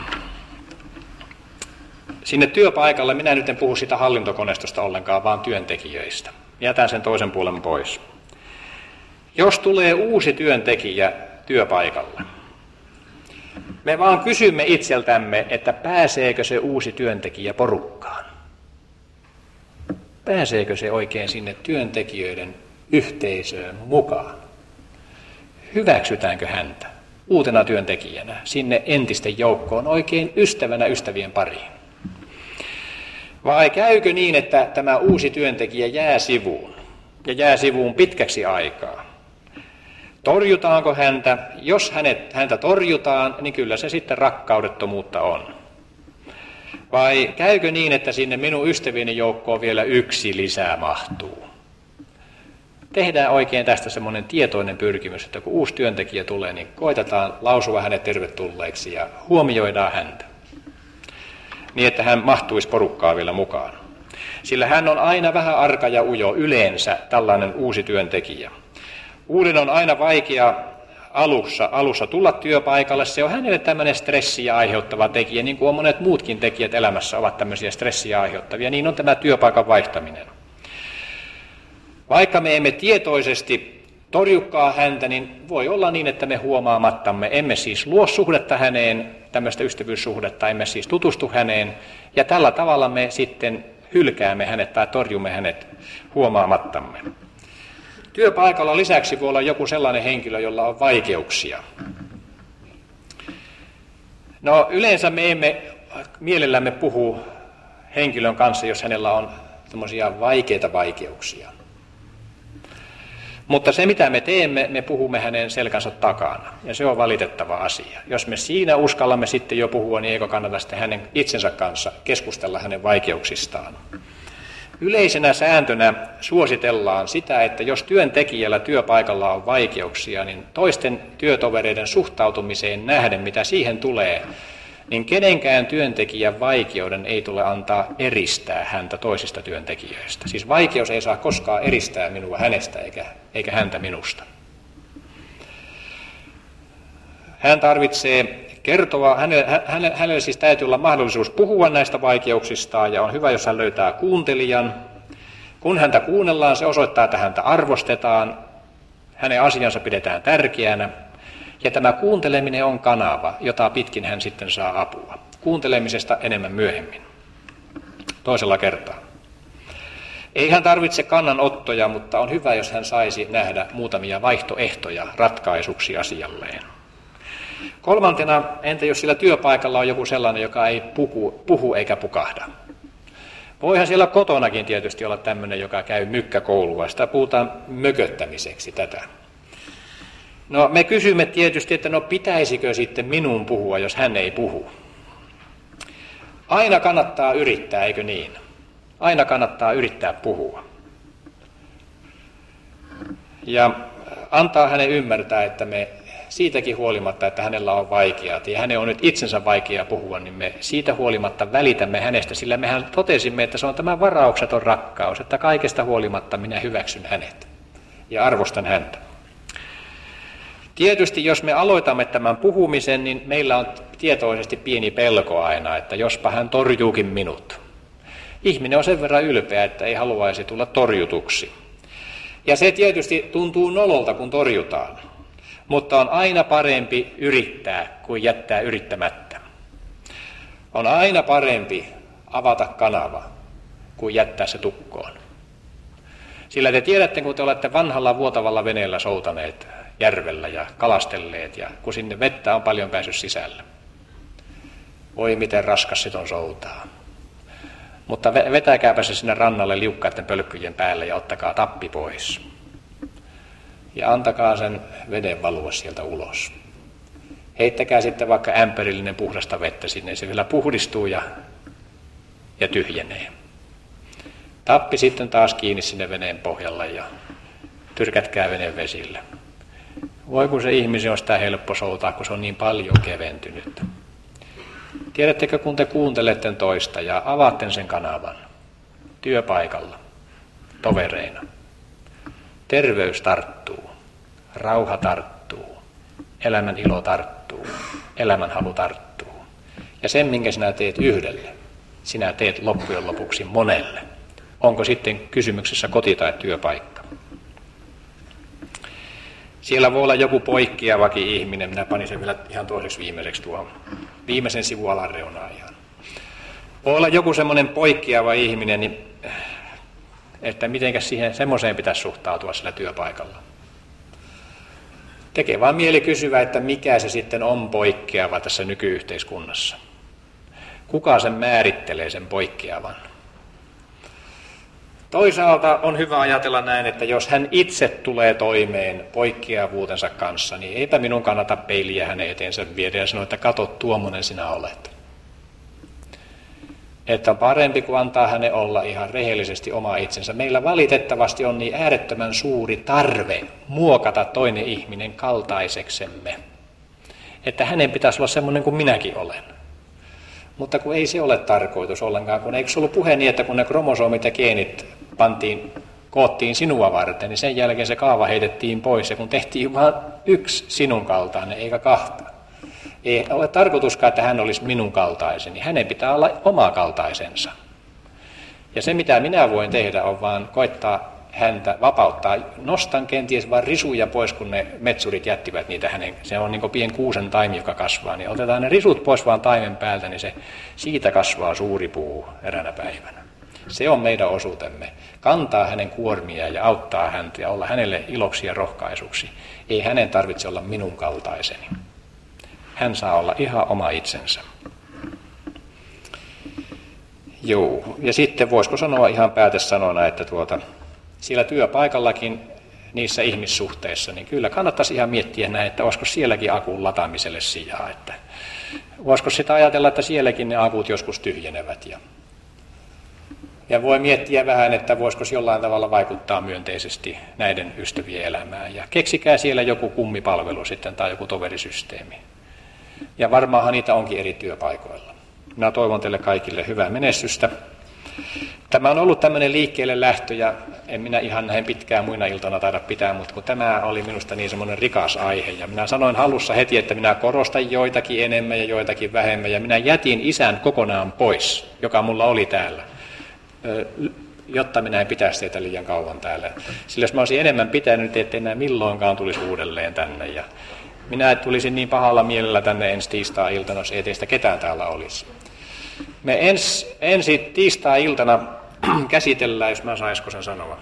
Sinne työpaikalle, minä nyt en puhu sitä hallintokoneistosta ollenkaan, vaan työntekijöistä. Jätän sen toisen puolen pois. Jos tulee uusi työntekijä työpaikalle, me vaan kysymme itseltämme, että pääseekö se uusi työntekijä porukkaan? Pääseekö se oikein sinne työntekijöiden yhteisöön mukaan? Hyväksytäänkö häntä uutena työntekijänä sinne entisten joukkoon oikein ystävänä ystävien pariin? Vai käykö niin, että tämä uusi työntekijä jää sivuun, ja jää sivuun pitkäksi aikaa? Torjutaanko häntä? Jos hänet, häntä torjutaan, niin kyllä se sitten rakkaudettomuutta on. Vai käykö niin, että sinne minun ystävieni joukkoon vielä yksi lisää mahtuu? Tehdään oikein tästä semmoinen tietoinen pyrkimys, että kun uusi työntekijä tulee, niin koitetaan lausua hänet tervetulleeksi ja huomioidaan häntä. Niin, että hän mahtuisi porukkaa vielä mukaan. Sillä hän on aina vähän arka ja ujo yleensä tällainen uusi työntekijä. Uuden on aina vaikea alussa, alussa tulla työpaikalle. Se on hänelle tämmöinen stressiä aiheuttava tekijä, niin kuin on monet muutkin tekijät elämässä ovat tämmöisiä stressiä aiheuttavia. Niin on tämä työpaikan vaihtaminen. Vaikka me emme tietoisesti torjukaan häntä, niin voi olla niin, että me huomaamattamme emme siis luo suhdetta häneen, tämmöistä ystävyyssuhdetta, emme siis tutustu häneen, ja tällä tavalla me sitten hylkäämme hänet tai torjumme hänet huomaamattamme. Työpaikalla lisäksi voi olla joku sellainen henkilö, jolla on vaikeuksia. No yleensä me emme mielellämme puhu henkilön kanssa, jos hänellä on tämmöisiä vaikeita vaikeuksia. Mutta se, mitä me teemme, me puhumme hänen selkänsä takana, ja se on valitettava asia. Jos me siinä uskallamme sitten jo puhua, niin eikö kannata sitten hänen itsensä kanssa keskustella hänen vaikeuksistaan. Yleisenä sääntönä suositellaan sitä, että jos työntekijällä työpaikalla on vaikeuksia, niin toisten työtovereiden suhtautumiseen nähden, mitä siihen tulee, niin kenenkään työntekijän vaikeuden ei tule antaa eristää häntä toisista työntekijöistä. Siis vaikeus ei saa koskaan eristää minua hänestä eikä, eikä häntä minusta. Hän tarvitsee kertoa, hänelle, hänelle, hänelle siis täytyy olla mahdollisuus puhua näistä vaikeuksistaan, ja on hyvä, jos hän löytää kuuntelijan. Kun häntä kuunnellaan, se osoittaa, että häntä arvostetaan, hänen asiansa pidetään tärkeänä. Ja tämä kuunteleminen on kanava, jota pitkin hän sitten saa apua. Kuuntelemisesta enemmän myöhemmin, toisella kertaa. Ei hän tarvitse kannanottoja, mutta on hyvä, jos hän saisi nähdä muutamia vaihtoehtoja ratkaisuksi asialleen. Kolmantena, entä jos sillä työpaikalla on joku sellainen, joka ei puhu, puhu eikä pukahda? Voihan siellä kotonakin tietysti olla tämmöinen, joka käy mykkäkoulua. Sitä puhutaan mököttämiseksi tätä. No me kysymme tietysti, että no pitäisikö sitten minun puhua, jos hän ei puhu? Aina kannattaa yrittää, eikö niin? Aina kannattaa yrittää puhua. Ja antaa hänen ymmärtää, että me siitäkin huolimatta, että hänellä on vaikeaa, ja hänen on nyt itsensä vaikea puhua, niin me siitä huolimatta välitämme hänestä, sillä mehän totesimme, että se on tämä varaukseton rakkaus, että kaikesta huolimatta minä hyväksyn hänet ja arvostan häntä. Tietysti jos me aloitamme tämän puhumisen, niin meillä on tietoisesti pieni pelko aina, että jospa hän torjuukin minut. Ihminen on sen verran ylpeä, että ei haluaisi tulla torjutuksi. Ja se tietysti tuntuu nololta, kun torjutaan. Mutta on aina parempi yrittää kuin jättää yrittämättä. On aina parempi avata kanava kuin jättää se tukkoon. Sillä te tiedätte, kun te olette vanhalla vuotavalla veneellä soutaneet järvellä ja kalastelleet, ja kun sinne vettä on paljon päässyt sisällä. Voi miten raskas sit on soutaa. Mutta vetäkääpä se sinne rannalle liukkaiden pölkkyjen päälle ja ottakaa tappi pois. Ja antakaa sen veden valua sieltä ulos. Heittäkää sitten vaikka ämpärillinen puhdasta vettä sinne, se vielä puhdistuu ja, ja tyhjenee. Tappi sitten taas kiinni sinne veneen pohjalla ja tyrkätkää veneen vesille. Voi kun se ihmisen on sitä helppo soutaa, kun se on niin paljon keventynyt. Tiedättekö, kun te kuuntelette toista ja avaatte sen kanavan työpaikalla, tovereina. Terveys tarttuu, rauha tarttuu, elämän ilo tarttuu, elämän halu tarttuu. Ja sen, minkä sinä teet yhdelle, sinä teet loppujen lopuksi monelle. Onko sitten kysymyksessä koti tai työpaikka? Siellä voi olla joku poikkeavakin ihminen, minä panin sen vielä ihan toiseksi viimeiseksi tuohon viimeisen sivun alareunaan ihan. Voi olla joku semmoinen poikkeava ihminen, niin että mitenkäs siihen semmoiseen pitäisi suhtautua sillä työpaikalla. Tekee vaan mieli kysyä, että mikä se sitten on poikkeava tässä nykyyhteiskunnassa. Kuka sen määrittelee sen poikkeavan? Toisaalta on hyvä ajatella näin, että jos hän itse tulee toimeen poikkeavuutensa kanssa, niin eipä minun kannata peiliä hänen eteensä viedä ja sanoa, että kato, tuommoinen sinä olet. Että on parempi kuin antaa hänen olla ihan rehellisesti oma itsensä. Meillä valitettavasti on niin äärettömän suuri tarve muokata toinen ihminen kaltaiseksemme. Että hänen pitäisi olla semmoinen kuin minäkin olen. Mutta kun ei se ole tarkoitus ollenkaan, kun eikö se ollut puhe niin, että kun ne kromosomit ja geenit pantiin, koottiin sinua varten, niin sen jälkeen se kaava heitettiin pois, ja kun tehtiin vain yksi sinun kaltainen, eikä kahta. Ei ole tarkoituskaan, että hän olisi minun kaltaiseni, hänen pitää olla oma kaltaisensa. Ja se, mitä minä voin tehdä, on vaan koittaa häntä vapauttaa. Nostan kenties vain risuja pois, kun ne metsurit jättivät niitä hänen, se on niin kuin pien kuusen taimi, joka kasvaa, niin otetaan ne risut pois vaan taimen päältä, niin se, siitä kasvaa suuri puu eräänä päivänä. Se on meidän osuutemme. Kantaa hänen kuormia ja auttaa häntä ja olla hänelle iloksi ja rohkaisuksi. Ei hänen tarvitse olla minun kaltaiseni. Hän saa olla ihan oma itsensä. Joo, ja sitten voisiko sanoa ihan päätesanona, että tuota, siellä työpaikallakin niissä ihmissuhteissa, niin kyllä kannattaisi ihan miettiä näin, että olisiko sielläkin akun lataamiselle sijaa. Että voisiko sitä ajatella, että sielläkin ne akut joskus tyhjenevät. Ja, ja voi miettiä vähän, että voisiko jollain tavalla vaikuttaa myönteisesti näiden ystävien elämään. Ja keksikää siellä joku kummipalvelu sitten tai joku toverisysteemi. Ja varmaanhan niitä onkin eri työpaikoilla. Minä toivon teille kaikille hyvää menestystä. Tämä on ollut tämmöinen liikkeelle lähtö, ja en minä ihan näin pitkään muina iltana taida pitää, mutta kun tämä oli minusta niin semmoinen rikas aihe, ja minä sanoin halussa heti, että minä korostan joitakin enemmän ja joitakin vähemmän, ja minä jätin isän kokonaan pois, joka mulla oli täällä, jotta minä en pitäisi teitä liian kauan täällä. Sillä jos mä olisin enemmän pitänyt, ettei enää milloinkaan tulisi uudelleen tänne, ja minä tulisin niin pahalla mielellä tänne ensi tiistai-iltana, jos ei teistä ketään täällä olisi. Me ens, ensi tiistai-iltana käsitellään, jos mä saisko sen sanoa,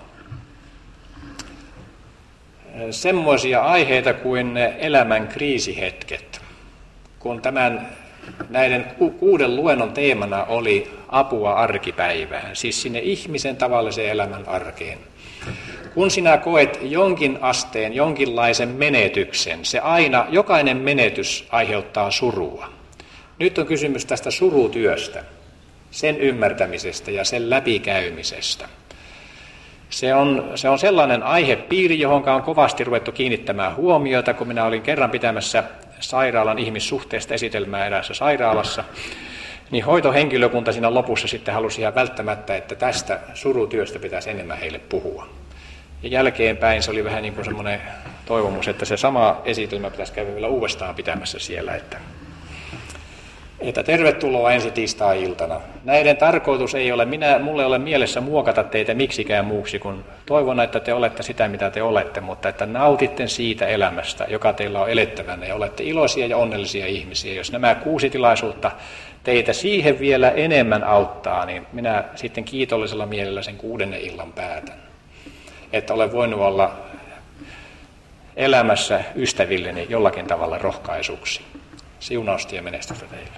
semmoisia aiheita kuin elämän kriisihetket. kun tämän, näiden kuuden luennon teemana oli apua arkipäivään, siis sinne ihmisen tavallisen elämän arkeen. Kun sinä koet jonkin asteen, jonkinlaisen menetyksen, se aina, jokainen menetys aiheuttaa surua. Nyt on kysymys tästä surutyöstä, sen ymmärtämisestä ja sen läpikäymisestä. Se on, se on sellainen aihepiiri, johon on kovasti ruvettu kiinnittämään huomiota, kun minä olin kerran pitämässä sairaalan ihmissuhteesta esitelmää eräässä sairaalassa, niin hoitohenkilökunta siinä lopussa sitten halusi ihan välttämättä, että tästä surutyöstä pitäisi enemmän heille puhua. Ja jälkeenpäin se oli vähän niin kuin semmoinen toivomus, että se sama esitelmä pitäisi käydä vielä uudestaan pitämässä siellä, että, että tervetuloa ensi tiistai-iltana. Näiden tarkoitus ei ole, minä, mulle ei ole mielessä muokata teitä miksikään muuksi, kun toivon, että te olette sitä, mitä te olette, mutta että nautitte siitä elämästä, joka teillä on elettävänä, ja olette iloisia ja onnellisia ihmisiä. Jos nämä kuusi tilaisuutta teitä siihen vielä enemmän auttaa, niin minä sitten kiitollisella mielellä sen kuudennen illan päätän. Että olen voinut olla elämässä ystävilleni jollakin tavalla rohkaisuksi. Siunausta ja menestystä teille.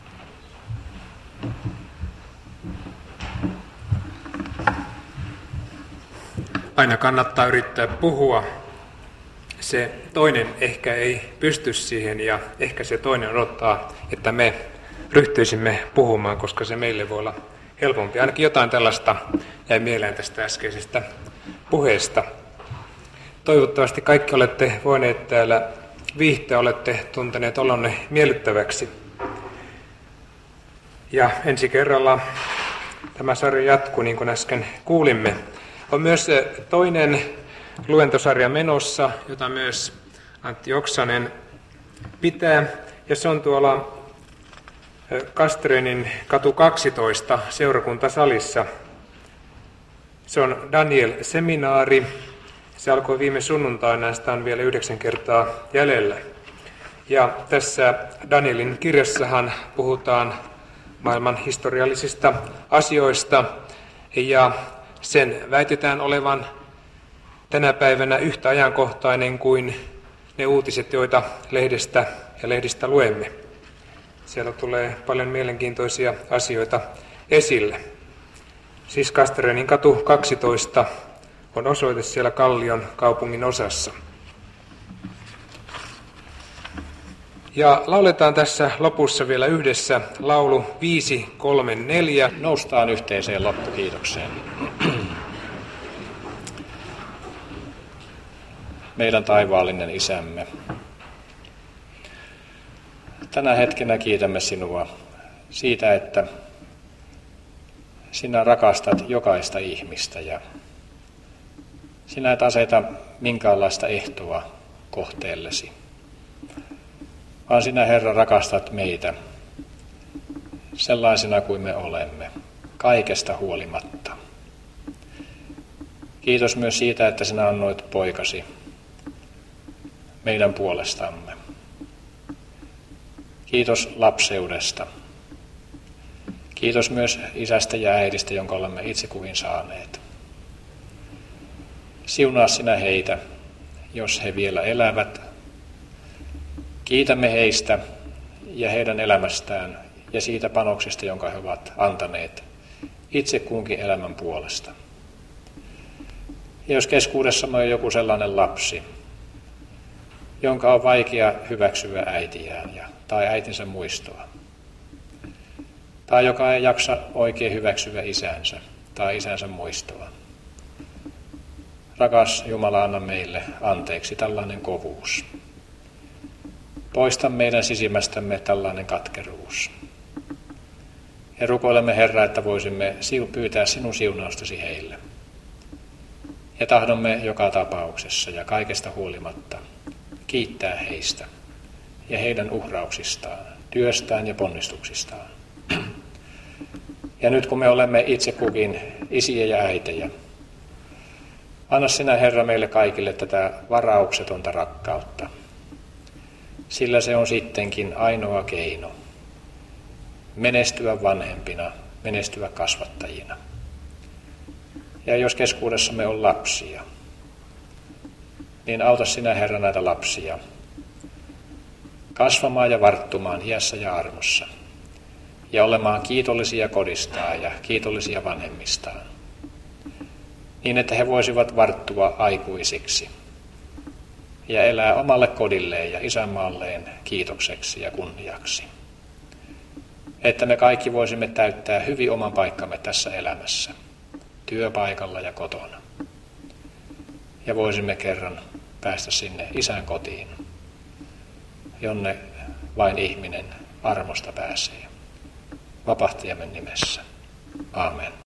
Aina kannattaa yrittää puhua. Se toinen ehkä ei pysty siihen ja ehkä se toinen odottaa, että me ryhtyisimme puhumaan, koska se meille voi olla helpompi. Ainakin jotain tällaista jäi mieleen tästä äskeisestä puheesta. Toivottavasti kaikki olette voineet täällä viihtyä, olette tunteneet olonne miellyttäväksi. Ja ensi kerralla tämä sarja jatkuu, niin kuin äsken kuulimme. On myös toinen luentosarja menossa, jota myös Antti Oksanen pitää, ja se on tuolla Kastreenin katu kaksitoista seurakuntasalissa. Se on Daniel-seminaari. Se alkoi viime sunnuntaina, sitä on vielä yhdeksän kertaa jäljellä. Ja tässä Danielin kirjassahan puhutaan maailman historiallisista asioista, ja sen väitetään olevan tänä päivänä yhtä ajankohtainen kuin ne uutiset, joita lehdestä ja lehdistä luemme. Siellä tulee paljon mielenkiintoisia asioita esille. Siis Kastreenin katu kaksitoista on osoite siellä Kallion kaupungin osassa. Ja lauletaan tässä lopussa vielä yhdessä laulu viisi kolme neljä. Noustaan yhteiseen loppukiitokseen. Meidän taivaallinen Isämme, tänä hetkenä kiitämme sinua siitä, että sinä rakastat jokaista ihmistä ja sinä et aseta minkäänlaista ehtoa kohteellesi, vaan sinä, Herra, rakastat meitä sellaisena kuin me olemme, kaikesta huolimatta. Kiitos myös siitä, että sinä annoit poikasi meidän puolestamme. Kiitos lapseudesta. Kiitos myös isästä ja äidistä, jonka olemme itse kukin saaneet. Siunaa sinä heitä, jos he vielä elävät. Kiitämme heistä ja heidän elämästään ja siitä panoksesta, jonka he ovat antaneet itse kunkin elämän puolesta. Ja jos keskuudessamme on joku sellainen lapsi, jonka on vaikea hyväksyä äitiään ja, tai äitinsä muistoa, tai joka ei jaksa oikein hyväksyä isänsä tai isänsä muistoa. Rakas Jumala, anna meille anteeksi tällainen kovuus. Poista meidän sisimmästämme tällainen katkeruus. Ja rukoilemme, Herra, että voisimme pyytää sinun siunaustasi heille. Ja tahdomme joka tapauksessa ja kaikesta huolimatta kiittää heistä ja heidän uhrauksistaan, työstään ja ponnistuksistaan. Ja nyt kun me olemme itse kukin isiä ja äitejä, anna sinä, Herra, meille kaikille tätä varauksetonta rakkautta, sillä se on sittenkin ainoa keino menestyä vanhempina, menestyä kasvattajina. Ja jos keskuudessamme on lapsia, niin auta sinä, Herra, näitä lapsia kasvamaan ja varttumaan iässä ja armossa ja olemaan kiitollisia kodistaan ja kiitollisia vanhemmistaan, niin että he voisivat varttua aikuisiksi ja elää omalle kodilleen ja isänmaalleen kiitokseksi ja kunniaksi. Että me kaikki voisimme täyttää hyvin oman paikkamme tässä elämässä, työpaikalla ja kotona. Ja voisimme kerran päästä sinne isän kotiin, jonne vain ihminen armosta pääsee. Vapahtajamme nimessä. Aamen.